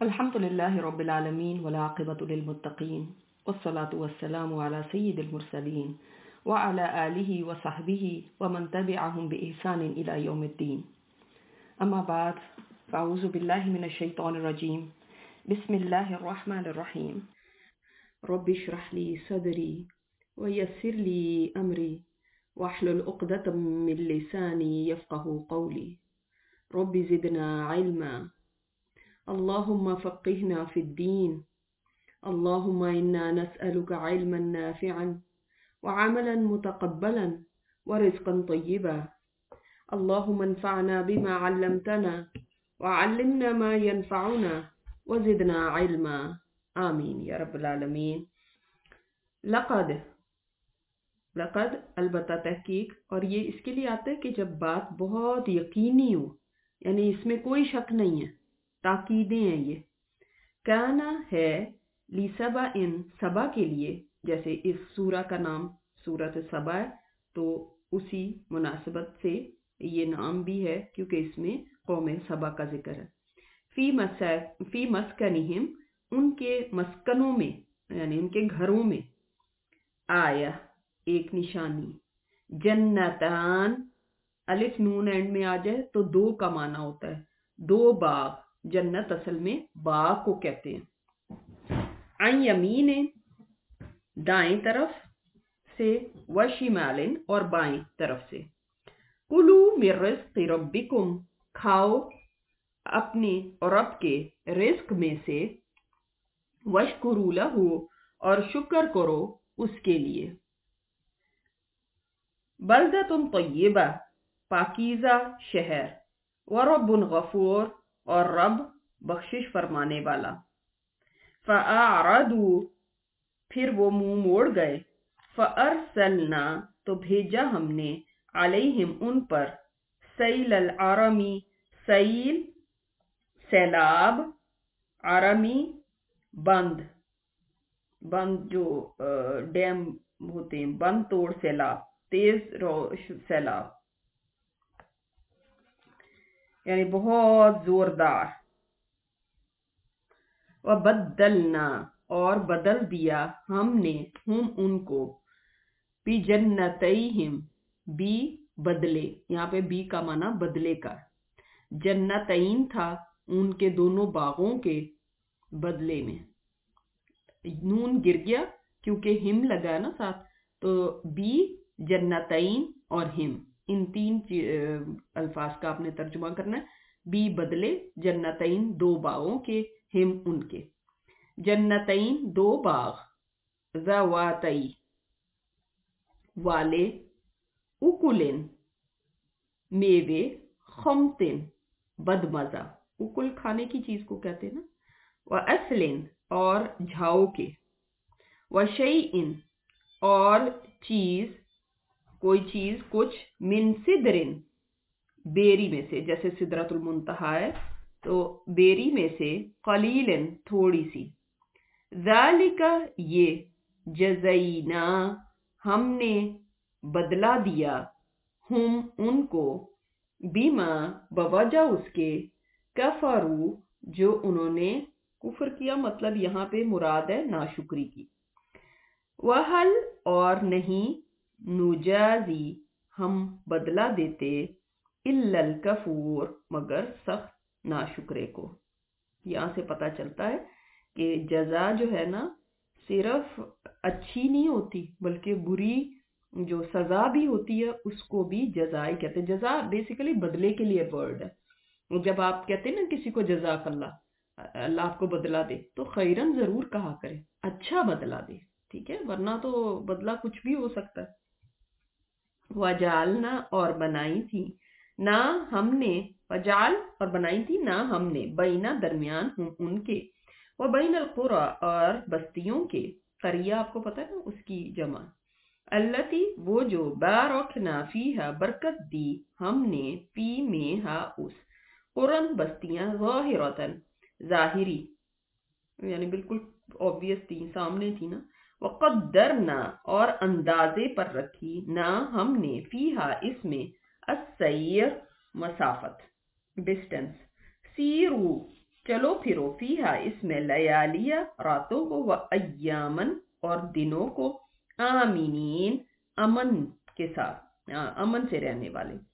الحمد لله رب العالمين والعاقبة للمتقين والصلاة والسلام على سيد المرسلين وعلى آله وصحبه ومن تبعهم بإحسان إلى يوم الدين. أما بعد، فأعوذ بالله من الشيطان الرجيم. بسم الله الرحمن الرحيم. رب اشرح لي صدري ويسر لي أمري واحلل عقدة من لساني يفقه قولي. رب زدنا علما. اللهم فقهنا في الدين. اللهم إنا نسألك علما نافعا وعملا متقبلا ورزقا طيبا. اللهم انفعنا بما علمتنا وعلمنا ما ينفعنا وزدنا علما. آمین یا رب العالمین. لقد البتہ تحقیق، اور یہ اس کے لیے آتا ہے کہ جب بات بہت یقینی ہو، یعنی اس میں کوئی شک نہیں ہے، تاکیدیں ہیں. یہ کانا ہے لی سبا، ان سبا کے لیے، جیسے اس سورہ کا نام سورۃ سبا ہے تو اسی مناسبت سے یہ نام بھی ہے کیونکہ اس میں قوم سبا کا ذکر ہے. فی مسکنہم، ان کے مسکنوں میں یعنی ان کے گھروں میں، آیا ایک نشانی. جنتان، الف نون اینڈ میں آ جائے تو دو کا معنی ہوتا ہے، دو باغ. جنت اصل میں باغ کو کہتے ہیں. عن یمین، دائیں طرف سے، وشمال، اور بائیں طرف سے. کلو من رزق ربکم، کھاؤ اپنے رب کے رزق میں سے. وشکروا لہ، اور شکر کرو اس کے لیے. بلدۃ طیبہ، پاکیزہ شہر. ورب غفور، اور رب بخشش فرمانے والا. فأعرضوا، پھر وہ منہ موڑ گئے. فأرسلنا، تو بھیجا ہم نے، علیہم ان پر، سیل العرمی، سیل سیلاب، عرمی بند جو ڈیم ہوتے ہیں، بند توڑ سیلاب، تیز روش سیلاب، یعنی بہت زوردار. وبدلنا، اور بدل دیا ہم نے، ہم ان کو، بجنتیہم، بی بدلے، یہاں پہ بی کا معنی بدلے کا. جنتین تھا ان کے دونوں باغوں کے بدلے میں. نون گر گیا کیونکہ ہم لگا نا ساتھ، تو بی جنتین اور ہم، ان تین الفاظ کا آپ نے ترجمہ کرنا ہے. بی بدلے، جنتین دو باغوں کے، ہم ان کے. جنتین دو باغ، ذواتی والے، اکلن میوے، خمتن بدمزہ، اکل کھانے کی چیز کو کہتے ہیں نا، وَأَسْلٍ اور جھاؤ کے. وَشَيْءٍ اور چیز، کوئی چیز کچھ، من سدرن بیری میں سے، جیسے سدرۃ المنتہا ہے تو بیری میں سے، قلیلن تھوڑی سی. ذالک یہ، جزینا ہم نے بدلا دیا، ہم ان کو، بیما بوجہ اس کے، کفرو جو انہوں نے کفر کیا، مطلب یہاں پہ مراد ہے ناشکری کی. وحل اور نہیں، نجازی ہم بدلا دیتے، الا الکفور مگر سخت ناشکرے کو. یہاں سے پتہ چلتا ہے کہ جزا جو ہے نا صرف اچھی نہیں ہوتی بلکہ بری جو سزا بھی ہوتی ہے اس کو بھی جزا ہی کہتے ہیں. جزا بیسیکلی بدلے کے لیے ورڈ ہے. جب آپ کہتے ہیں نا کسی کو جزاک اللہ، اللہ آپ کو بدلہ دے، تو خیرن ضرور کہا کرے، اچھا بدلہ دے، ٹھیک ہے، ورنہ تو بدلہ کچھ بھی ہو سکتا ہے. وجالنا اور بنائی تھی، نہ ہم نے، وجال اور بنائی تھی نہ ہم نے، بینا درمیان، ہم ان کے، وبین القرى اور بستیوں کے. قریہ آپ کو پتہ ہے نا اس کی جمع. التی وہ جو، بارکنا فیہا برکت دی ہم نے، فی میں ہا اس، قرن بستیاں، ظاہرتن ظاہری، یعنی بالکل obvious تھی، سامنے تھی نا. وقدرنا اور اندازے پر رکھی، نہ ہم نے، فیہا اس میں، السیر مسافت ڈسٹینس. سیرو چلو پھرو فیہا اس میں لیالیہ راتوں کو، و ایامن اور دنوں کو، آمینین امن کے ساتھ، امن سے رہنے والے.